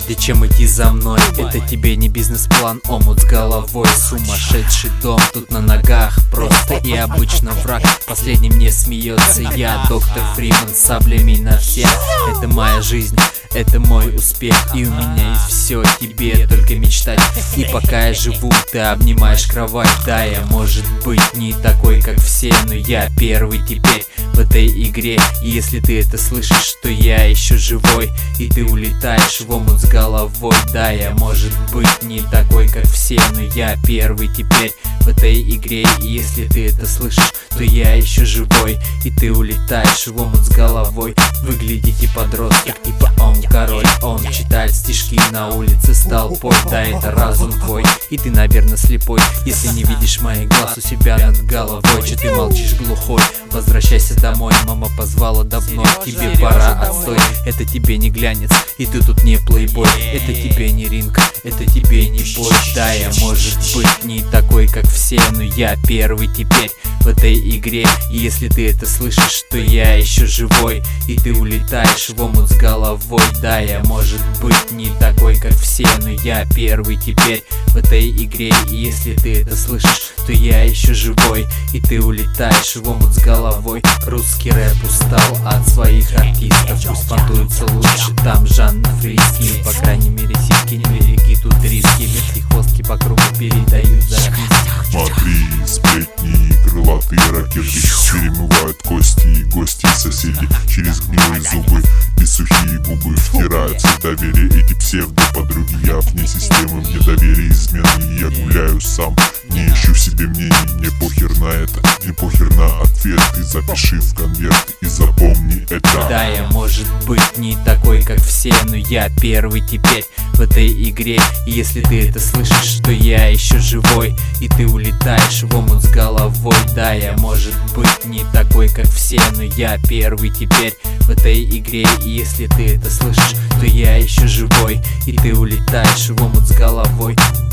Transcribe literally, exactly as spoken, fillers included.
Прежде чем идти за мной, это тебе не бизнес-план, омут с головой. Сумасшедший дом тут на ногах, просто и обычно враг. Последним не смеется я, доктор Фриман, с саблями на всех. Это моя жизнь, это мой успех, и у меня есть все, тебе только мечтать. И пока я живу, ты обнимаешь кровать. Да, я может быть не такой, как все, но я первый теперь в этой игре. И если ты это слышишь, то я еще живой, и ты улетаешь в омут с головой. Да, я может быть не такой, как все, но я первый теперь в этой игре. И если ты это слышишь, то я еще живой, и ты улетаешь в омут с головой. Выглядите подросток, типа он король, он читает стишки на улице с толпой. Да, это разум твой, и ты, наверное, слепой, если не видишь моих глаз у себя над головой. Че ты молчишь, глухой? Возвращайся домой, мама позвала давно, тебе пора, отстой. Это тебе не глянец, и ты тут не плейбой. Это тебе не ринг, это тебе не бой. Да, я может быть не такой, как все, но я первый теперь в этой игре. И если ты это слышишь, то я еще живой, и ты улетаешь в омут с головой. Да, я может быть не такой, как все, но я первый теперь в этой игре. И если ты это слышишь, то я еще живой, и ты улетаешь в омут с головой. Русский рэп устал от своих артистов, пусть понтуются лучше, там Жанна Фриски. По крайней мере сиськи невелики, тут риски, вертихвостки по кругу передают записки. Смотри, сплетни, крылатые ракеты перемывают кости и гости соседи. Через гнилые зубы и сухие губы втираются в доверие эти псевдоподруги. Я вне системы, мне доверие измены, я гуляю сам, не ищу себе мнений. Мне похер на это, мне похер на ответ. Ты запиши в конверт и запомни это. Да, я может быть не такой, как все, но я первый теперь в этой игре. И если ты это слышишь, то я еще живой, и ты улетаешь в омут с головой. Да, я может быть не такой, как все, но я первый теперь в этой игре. И если ты это слышишь, то я еще живой, и ты улетаешь в омут с головой.